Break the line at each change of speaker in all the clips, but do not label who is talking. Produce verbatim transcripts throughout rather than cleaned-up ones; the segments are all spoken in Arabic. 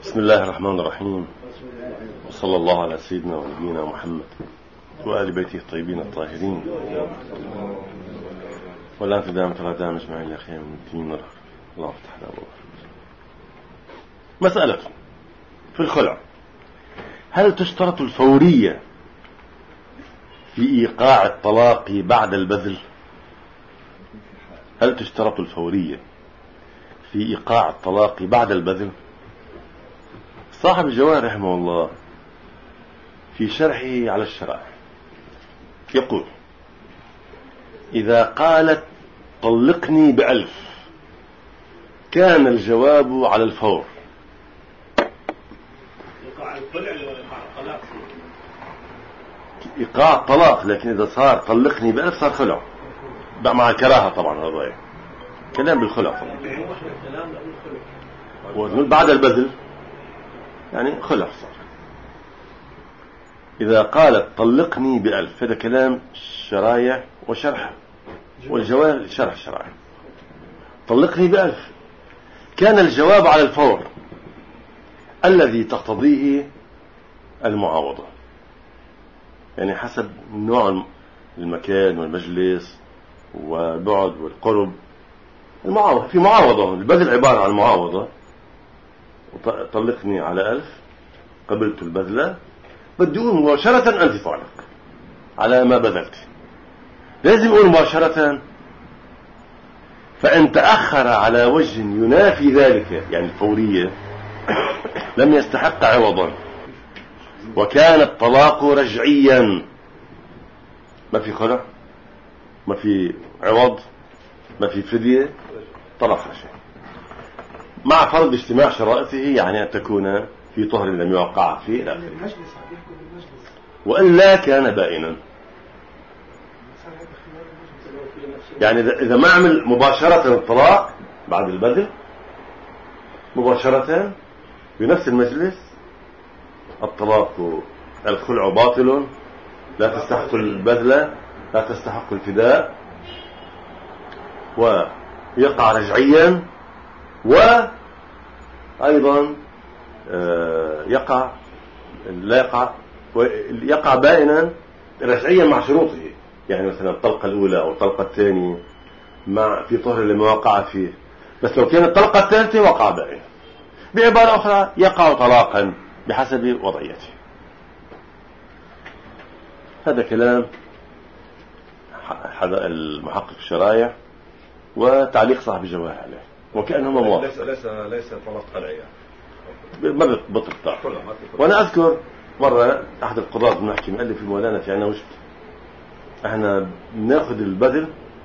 بسم الله الرحمن الرحيم، وصلى الله على سيدنا ونبينا محمد وآل بيته الطيبين الطاهرين، ولا تدام ترى دام اجمعين يا اخي من الدين. الله افتح لنا ابواب. مسألة في الخلع: هل تشترط الفورية في إيقاع الطلاق بعد البذل؟ هل تشترط الفورية في إيقاع الطلاق بعد البذل؟ صاحب الجواهر رحمه الله في شرحه على الشرائع يقول: إذا قالت طلقني بألف كان الجواب على الفور.
إيقاع الخلع ولا إيقاع الطلاق؟
إيقاع الطلاق، لكن إذا صار طلقني بألف صار خلع مع الكراهة طبعا. هذا كلام بالخلع طبعا. بعد البذل يعني خلع صار. إذا قالت طلقني بألف هذا كلام الشرايع وشرح، والجواب شرح الشرائع. طلقني بألف كان الجواب على الفور الذي تقتضيه المعاوضة، يعني حسب نوع المكان والمجلس والبعد والقرب. المعاوضة في معاوضة، البذل عبارة عن معاوضة. طلقني على ألف، قبلت البذلة، بدي أقول مباشرة أنت طالق على ما بذلت، لازم أقول مباشرة. فإن تأخر على وجه ينافي ذلك يعني الفورية لم يستحق عوضا، وكان الطلاق رجعيا، ما في خلع، ما في عوض، ما في فدية، طلاق رجعي مع فرض اجتماع شرائطه، يعني أن تكون في طهر لم يوقع فيه إلى آخره، وإلا كان بائنا. يعني إذا ما عمل مباشرة الطلاق بعد البذل مباشرة بنفس المجلس، الطلاق الخلع باطل، لا تستحق البذل، لا تستحق الفداء، ويقع رجعيا، وأيضا يقع لا يقع يقع بائنا رجعيا مع شروطه. يعني مثلا الطلقة الأولى أو الطلقة الثانية مع في طهر لما وقع فيه، بس لو كانت الطلقة الثالثة وقع بائنا. بعبارة أخرى يقع طلاقا بحسب وضعيته. هذا كلام المحقق الشرائع وتعليق صاحب الجواهر عليه، وكأنهما موافق.
ليس ليس ليس طلاق خلعي،
ما بطلق. وأنا أذكر مرة أحد القضاة بنحكي مؤلف في المولانا في عنا وشت، احنا بناخذ البذل،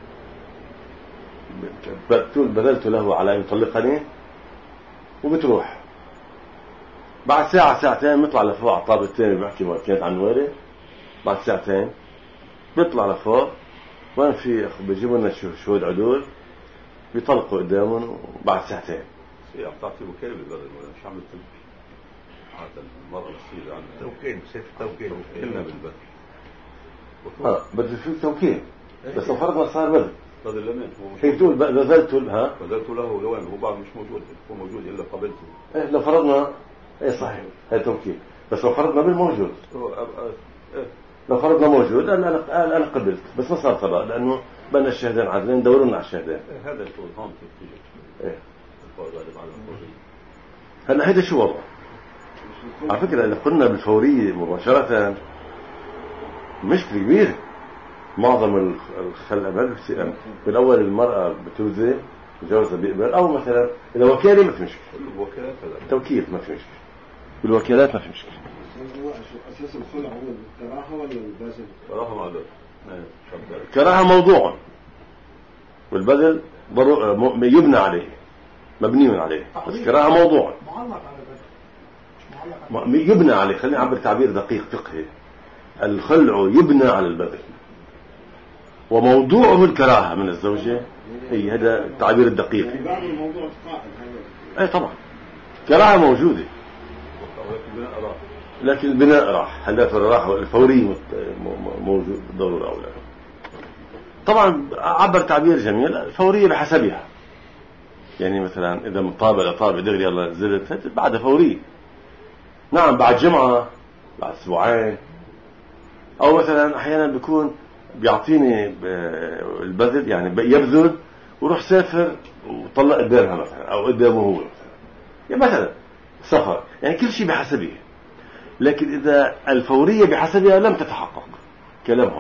بذلت له على أن يطلقني، وبتروح بعد ساعة ساعتين بيطلع لفوق على الطابق الثاني بحكي كانت عن وارد. بعد ساعتين بيطلع لفوق، وين في بيجيبوا لنا شهود عدول بيطلقوا قدامهم. وبعد ساعتين
هي بتعطي وكيل بالبذل ولا مش عم تطلق حتى المرة الأصيلة عن توكيل، بصير توكيل كلنا بالبذل.
اه بدل في توكيل، بس لو فرضنا صار بذل
بذل لمن
هي بتقول بذلت ها
بذلت له لوين هو بعد مش موجود، هو موجود إلا قبلته.
إيه لو فرضنا إيه صحيح هي توكيل، بس لو فرضنا بالموجود
إيه
لو فرضنا موجود أنا أنا أنا قبلت، بس ما صار طلاق لأنه بنا الشهدين عادلين دورنا على الشهدين.
إيه هذا الشغل هون تيجي
إيه هلا هيدا شو وضع؟ على فكرة إذا قلنا بالفورية مباشرة مشكلة كبيرة. معظم الخلع بالأول المرأة بتوزي جوزها بيقبل، أو مثلا إذا وكالة ما في مشكلة، توكيل ما في مشكلة، بالوكالات ما في مشكلة.
هو أساس الخلع هو الكراهة ولا البذل؟
كراهة معدل.
كراهة موضوع، والبذل يبنى عليه، مبني عليه، بس كراهة موضوع
معلق على البذل،
يبنى عليه. خليني أعبر تعبير دقيق فقهي: الخلع يبنى على البذل، وموضوعه الكراهة من الزوجة. هي هذا التعبير الدقيق.
في بعض الموضوع قائم هذا.
اي طبعا كراهة موجودة، لكن البناء راح. هل الراحة الفوري موجود ضرورة أو لا؟ طبعا عبر تعبير جميل: الفورية بحسبها، يعني مثلا إذا من طابع لطابع دغري يلا زلت بعد فوري. نعم بعد جمعة بعد أسبوعين، أو مثلا أحيانا بيكون بيعطيني البذل يعني يبذل وروح سافر وطلق الدرهم مثلا أو قدامه هو مثلا يعني مثلا سفر، يعني كل شيء بحسبه. لكن إذا الفورية بحسبها لم تتحقق كلامهم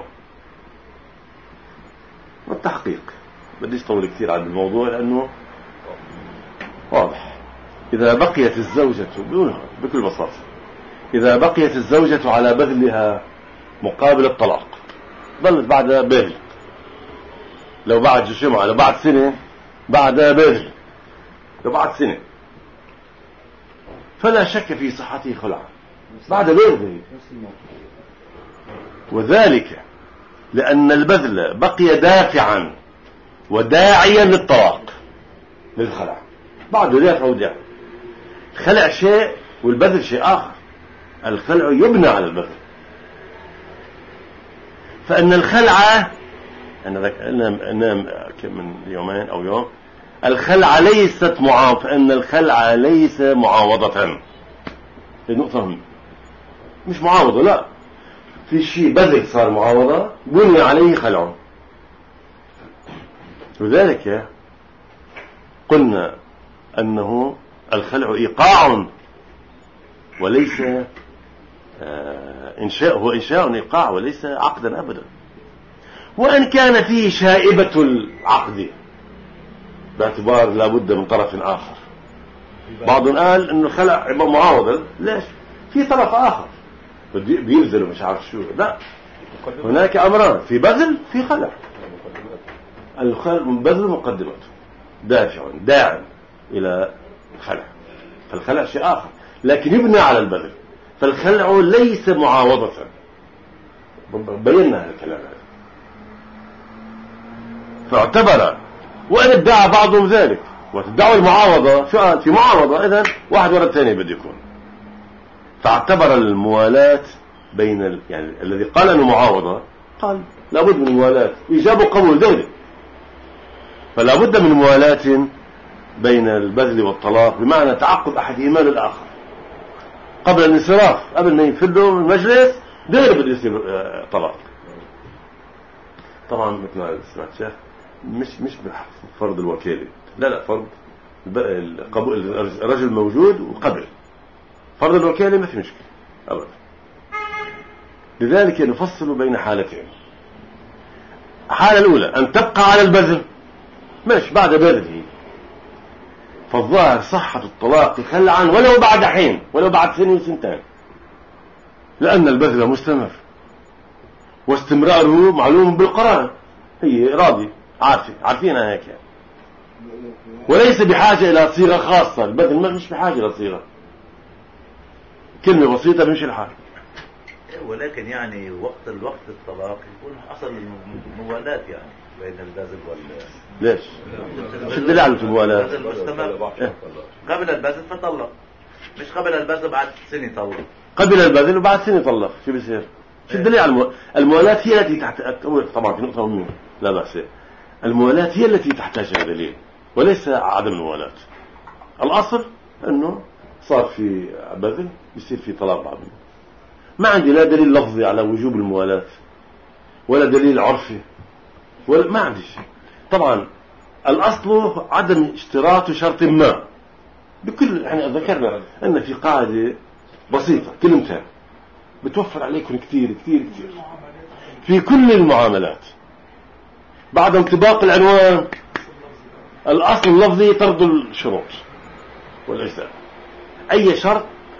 والتحقيق. بديش طول كثير عن الموضوع لأنه واضح. إذا بقيت الزوجة بكل بساطة إذا بقيت الزوجة على بذلها مقابل الطلاق ظلت بعدها بذل، لو بعد جمعة لو بعد سنة بعدها بذل، لو بعد سنة فلا شك في صحته خلعا بعد بذل. وذلك لأن البذل بقي دافعا وداعيا للطلاق للخلع، بعده دافع وداعي. الخلع شيء والبذل شيء آخر. الخلع يبنى على البذل. فإن الخلعة أنا من يومين أو يوم الخلعة ليست معاوضة، فإن الخلعة ليس معاوضة. نقطة مش معاوضة، لا، في شيء بذل صار معاوضة بني عليه خلع. لذلك قلنا أنه الخلع إيقاع وليس إنشاء، هو إنشاء إيقاع وليس عقدا أبدا. وإن كان فيه شائبة العقد باعتبار لابد من طرف آخر. بعضهم قال إنه الخلع معاوضة، ليش؟ في طرف آخر بيبذل مش عارف شو، لا، هناك أمران، في بذل في خلع. البذل مقدمته دافع داعم إلى الخلع، فالخلع شيء آخر لكن يبنى على البذل. فالخلع ليس معاوضة، بينا هذا الكلام هذا. فاعتبر وإن ادعى بعضهم ذلك وتدعوا المعاوضة في معاوضة، إذن واحد ورا الثاني بده يكون. فاعتبر الموالاة بين ال... يعني الذي قال أنه معاوضة قال لابد من الموالاة، إجابة قبول دولي، فلا بد من موالاة بين البذل والطلاق، بمعنى تعقد أحدهما للآخر قبل الانصراف، قبل ما ينفذوا المجلس دغري بده يصير طلاق. طبعا مثل ما سمعت شيخ مش مش فرض الوكالة، لا لا، فرض قبول الرجل موجود وقبل فرض الوكالة ما في مشكلة أبدا. لذلك نفصل بين حالتين. الحالة الأولى أن تبقى على البذل ماشي بعد بذله، فالظاهر صحة الطلاق خلعا ولو بعد حين، ولو بعد سنة وسنتين، لأن البذل مستمر واستمراره معلوم بالقرآن، هي راضي عارفة عارفينها هيك يعني. وليس بحاجة إلى صيغة خاصة. البذل مش بحاجة إلى صيغة، كلمة بسيطة بمشي الحال.
ولكن يعني وقت الوقت الطلاق يكون حصل الموالاة يعني بين البذل وال
ليش؟ شو الدليل على الموالاة؟
إيه؟ قبل البذل فطلق، مش قبل البذل بعد سنة طلق.
قبل البذل وبعد سنة طلق، شو بيصير؟ شو الدليل على المو... الموالاة هي التي تحت طبعا في نقطة مهمة لا بأس. الموالاة هي التي تحتاج إلى دليل وليس عدم الموالاة. الأصل أنه صار في بذل يصير في طلاق بعد. ما عندي لا دليل لفظي على وجوب الموالاة ولا دليل عرفي ولا ما عندي شيء. طبعا الأصل عدم اشتراط شرط ما بكل، يعني ذكرنا أن في قاعدة بسيطة كلمتين بتوفر عليكم كثير كثير كثير في كل المعاملات. بعد انطباق العنوان الأصل اللفظي طرد الشروط والأجزاء. أي شرط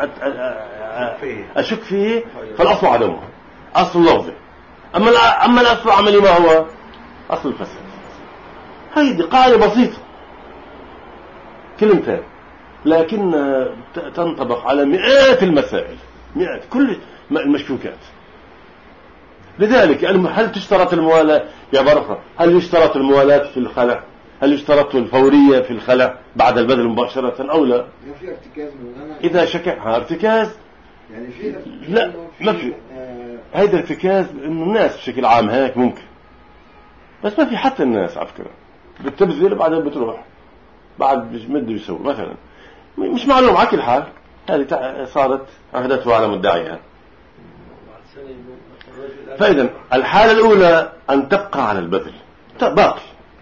أشك فيه فالأصل عدمه، أصل لفظي. أما أما الأصل عملي ما هو؟ أصل الفساد. هذه قاعدة بسيطة كلمتين لكن تنطبق على مئات المسائل، مئات كل المشكوكات. لذلك هل تشترط الموالاة يا برخة؟ هل يشترط الموالاة في الخلع؟ هل يشترط الفورية في الخلع بعد البذل مباشرة أو لا؟
في ارتكاز
إذا شك ارتكاز
يعني في
لا ما في هيدا ارتكاز إنه الناس بشكل عام هيك ممكن، بس ما في حتى الناس على فكرة بتبذل بعدين بتروح بعد مش مده يسوي مثلا، مش معلوم على كل حال. هذه صارت عهدته على مدعيها. فإذا الحالة الأولى أن تبقى على البذل باقي،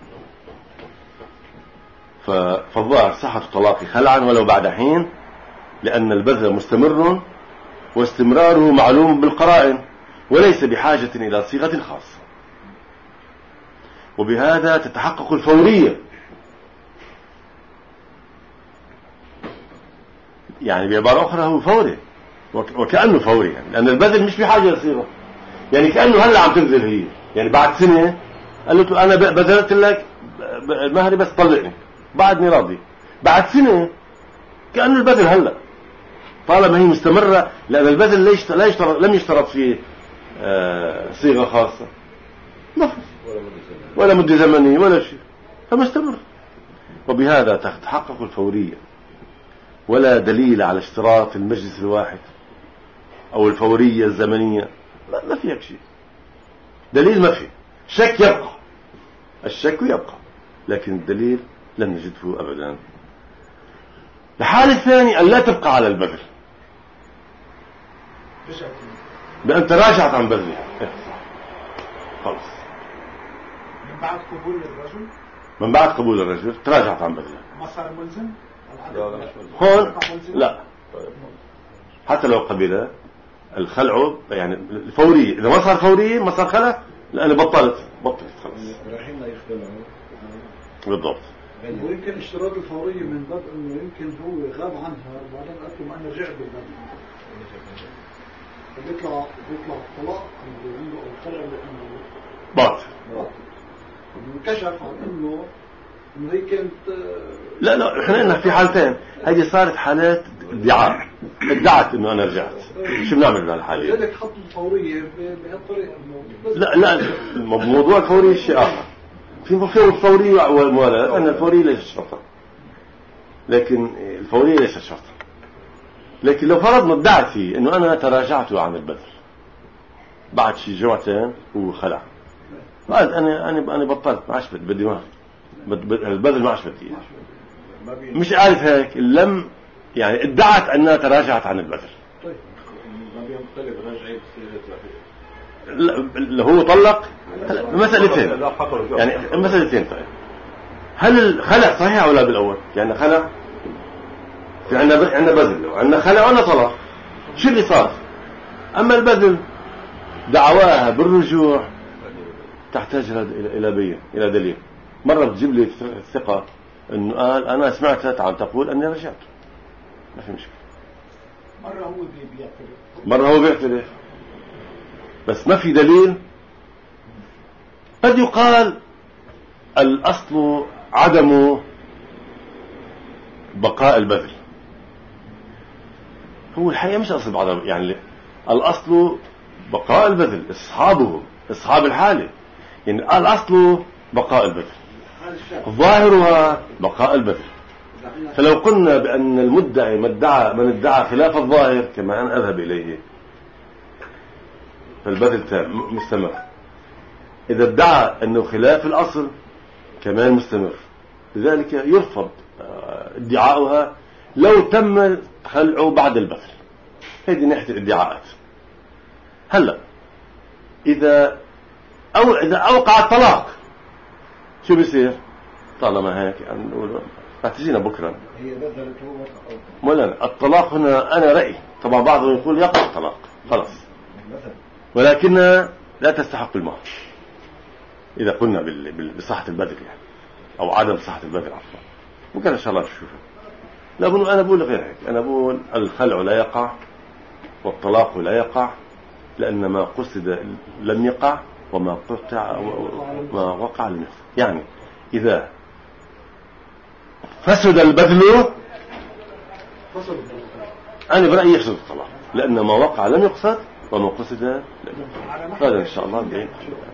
فالظاهر صحة طلاق خلعا ولو بعد حين، لأن البذل مستمر واستمراره معلوم بالقرائن وليس بحاجة إلى صيغة خاصة، وبهذا تتحقق الفورية. يعني بعبارة أخرى هو فوري، وكأنه فوري يعني، لأن البذل مش بحاجة لصيغة. يعني كأنه هلا عم تبذل هي، يعني بعد سنة قالت له أنا بذلت لك المهري بس طلقني، بعدني راضي. بعد سنة كأنه البذل هلا، طالما هي مستمرة، لأن البذل ليش لا يشترط، لم يشترط فيه آه صيغة خاصة، ما في ولا مدة زمنية ولا شيء، فمستمر. وبهذا تتحقق الفورية، ولا دليل على اشتراط المجلس الواحد أو الفورية الزمنية، ما في هيك شيء، دليل ما في. شك يبقى، الشك يبقى، لكن الدليل لم نجده أبدا. الحالة الثانية أن لا تبقى على البذل، بأن تراجعت عن بذلها خلص،
من بعد قبول الرجل
من بعد قبول الرجل تراجعت عن بذلها،
ما صار ملزم
هون لا، حتى لو قبل الخلع يعني الفورية، إذا ما صار فورية ما صار خلع، لأن بطلت بطلت خلص
رايحين لا يخلعوا
بالضبط.
ويمكن اشتراط الفورية من باب انه يمكن هو غاب عنها وبعدين قالت له انا رجعت بالباب، فبيطلع بيطلع الطلاق اللي عنده او الخلع اللي عنده
باطل،
انكشف عن انه انه هي كانت.
لا لا احنا قلنا في حالتين، هذه صارت حالات ادعاء، ادعت انه انا رجعت، شو بنعمل بهالحالة؟
لذلك حطوا الفورية بهالطريقة.
لا لا موضوع الفورية شيء آخر، في مفهوم الفورية والموالاة، أن الفورية ليست شرطا، لكن الفورية ليست شرطا. لكن لو فرضنا ادعت فيه انه انا تراجعت عن البذل بعد شي جمعتين وخلع، بعد انا انا انا بطلت، ما عادش بدي مهر، البذل ما عادش بدي، مش عارف هيك لم يعني ادعت انها تراجعت عن البذل.
طيب ما بيختلف رجعي
اللي هو طلق مسألتين، يعني مسألتين. طيب هل الخلع صحيح ولا بالاول؟ يعني خلع في عندنا عندنا بذل وعندنا خلع وعندنا طلاق، شو اللي صار؟ اما البذل دعواها بالرجوع تحتاج الى بين الى دليل. مره بتجيب لي الثقه انه قال انا سمعتها عم تقول اني رجعت، ما في مشكله.
مره هو بيعترف
مره هو بيعترف، بس ما في دليل. قد يقال الاصل عدم بقاء البذل، هو الحقيقه مش اصل بعض، يعني الاصل بقاء البذل، اصحابه اصحاب الحاله، يعني الاصل بقاء البذل، ظاهرها بقاء البذل. فلو قلنا بان المدعي من ادعى من ادعى خلاف الظاهر كما انا اذهب اليه فالبذل تام مستمر، اذا ادعى انه خلاف الاصل كمان مستمر، لذلك يرفض ادعاؤها لو تم خلعه بعد البذل. هذه ناحية الادعاءات. هلا إذا أو إذا أوقع الطلاق شو بيصير؟ طالما هيك يعني نقول هتجينا بكرة
هي بذلت هو
مولانا الطلاق هنا أنا رأيي، طبعا بعضهم يقول يقع الطلاق خلاص، ولكنها لا تستحق المهر إذا قلنا بصحة البذل يعني أو عدم صحة البذل عفوا. ممكن إن شاء الله نشوفه. لا بقول أنا بقول غير هيك، أنا بقول الخلع لا يقع والطلاق لا يقع، لأن ما قصد لم يقع وما قطع ما وقع لم يقع. يعني إذا فسد البذل أنا برأيي يفسد الطلاق، لأن ما وقع لم يقصد وما قصد لم يقع. هذا إن شاء الله بعيد.